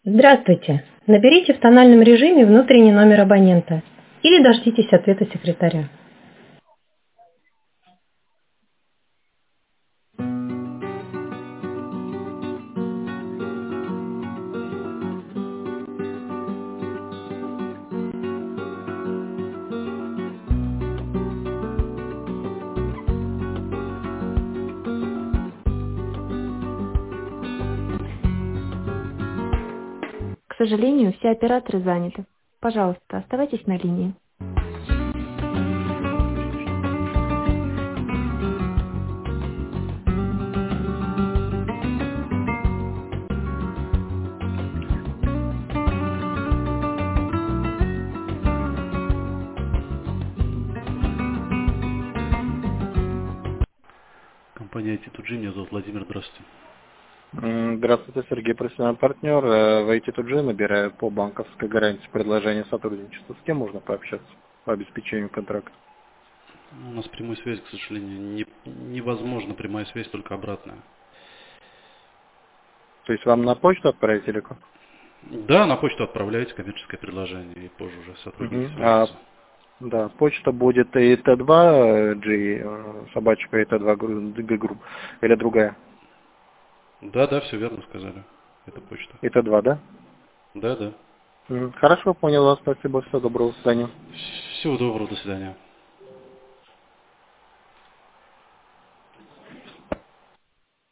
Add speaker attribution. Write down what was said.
Speaker 1: Здравствуйте. Наберите в тональном режиме внутренний номер абонента или дождитесь ответа секретаря.
Speaker 2: К сожалению, все операторы заняты. Пожалуйста, оставайтесь на линии.
Speaker 3: Компания IT2G, меня зовут Владимир, здравствуйте.
Speaker 4: Здравствуйте, Сергей, профессиональный партнер. В IT2G набираю по банковской гарантии предложение сотрудничества. С кем можно пообщаться по обеспечению контракта?
Speaker 3: У нас прямой связи, к сожалению, невозможно прямая связь, только обратная.
Speaker 4: То есть вам на почту отправить или как?
Speaker 3: Да, на почту отправляете коммерческое предложение, и позже уже сотрудники
Speaker 4: Мгм.
Speaker 3: свяжутся.
Speaker 4: Да, почта будет IT2G, собачка IT2 Group, или другая?
Speaker 3: Да, все верно сказали. Это почта.
Speaker 4: IT2, да?
Speaker 3: Да.
Speaker 4: Хорошо, понял вас, спасибо, всего доброго, до свидания.
Speaker 3: Всего доброго, до свидания.